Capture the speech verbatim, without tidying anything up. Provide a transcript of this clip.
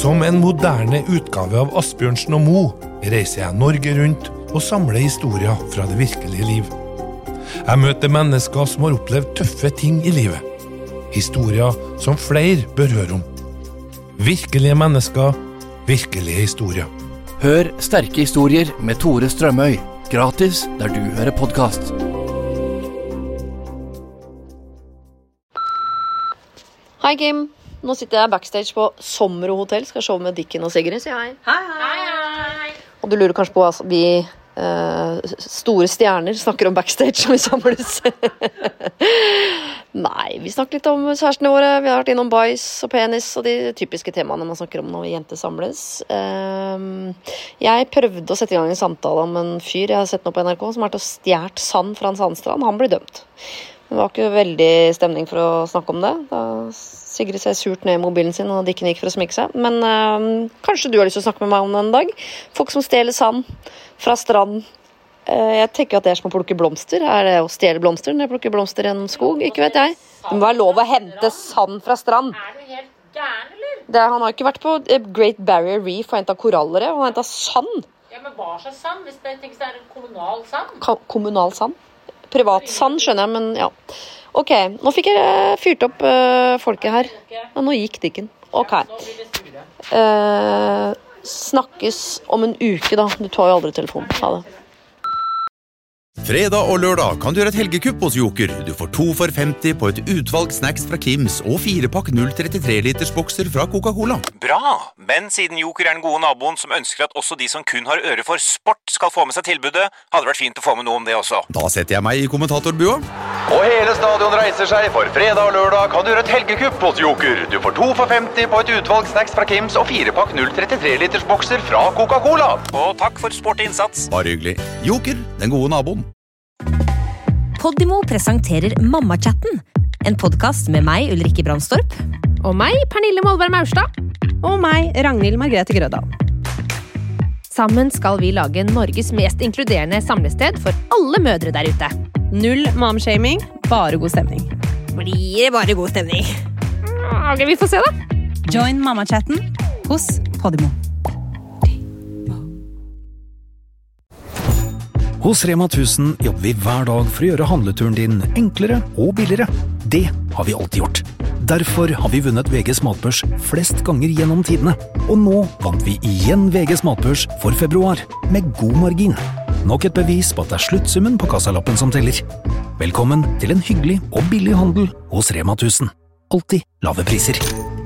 Som en moderne utgave av Asbjørnsen og Mo reiser jeg Norge rundt og samler historier fra det virkelige liv. Jeg møter mennesker som har opplevd tøffe ting i livet. Historier som flere bør høre om. Virkelige mennesker, virkelige historier. Hør sterke historier med Tore Strømøy, gratis der du hører podcast. Hei Kim, nå sitter jeg backstage på Sommero Hotel, skal show med Dicken og Sigrid, sier hei. Hei, hei. Og du lurer kanskje på hva vi uh, store stjerner snakker om backstage som vi samles. Nei, vi snakker litt om kjærestene våre, vi har vært innom boys og penis og de typiske temaene man snakker om når jenter samles. Uh, jeg prøvde å sette i gang en samtale om en fyr jeg har sett nå på N R K som har vært og stjert sand fra en sandstrand. Han ble dømt. Det var ikke veldig stemning for å snakke om det. Da Sigrid ser surt ned i mobilen sin, og Dicken gikk for å smikke seg. Men øh, kanskje du har lyst til å snakke med meg om det en dag. Folk som stjeler sand fra strand. Uh, jeg tenker at det er som å plukke blomster. Er det å stjele blomster når jeg plukker blomster i en skog? Ikke vet jeg. Det må være lov å hente sand fra strand. Er du helt gæren, eller? Det, han har ikke vært på Great Barrier Reef og hentet korallere. Han har hentet sand. Ja, men hva slags sand? Hvis det tenker er en kommunal sand? Ka- kommunal sand? Privat sand, skjønner jeg, men ja. Ok, nå fikk jeg fyrt opp uh, folket her. Ja, nå gikk Dicken. Ok. Uh, snakkes om en uke da. Du tar jo aldri telefonen. Ha det. Fredag og lørdag kan du gjøre et helgekupp hos Joker. Du får to for femti på et utvalg snacks fra Kims og fire pakk null komma trettitre liters bokser fra Coca-Cola. Bra, men siden Joker er den gode naboen som ønsker at også de som kun har øre for sport skal få med seg tilbudet, hadde vært fint å få med noe om det også. Da setter jeg meg i kommentatorbua. Og hele stadion reiser seg, for fredag og lørdag kan du gjøre et helgekupp hos Joker. Du får to for femti på et utvalg snacks fra Kims og fire pakk null komma trettitre liters bokser fra Coca-Cola. Og takk for sporty innsats. Bare hyggelig. Joker, den gode naboen. Podimo presenterer Mamma-chatten, en podcast med meg, Ulrikke Brandstorp. Og meg, Pernille Molberg Maurstad. Og meg, Ragnhild Margrethe Grødal. Sammen skal vi lage Norges mest inkluderende samlested for alle mødre der ute. Null mom-shaming, bare god stemning. Blir det bare god stemning? Ok, vi får se da. Join Mamma-chatten hos Podimo. Hos Rema tusen jobber vi hver dag for å gjøre handleturen din enklere og billigere. Det har vi alltid gjort. Derfor har vi vunnet V G's matbørs flest ganger gjennom tidene. Og nå vant vi igjen V G's matbørs for februar, med god margin. Nok et bevis på at det er sluttsummen på kassalappen som teller. Velkommen til en hyggelig og billig handel hos Rema tusen. Alltid lave priser.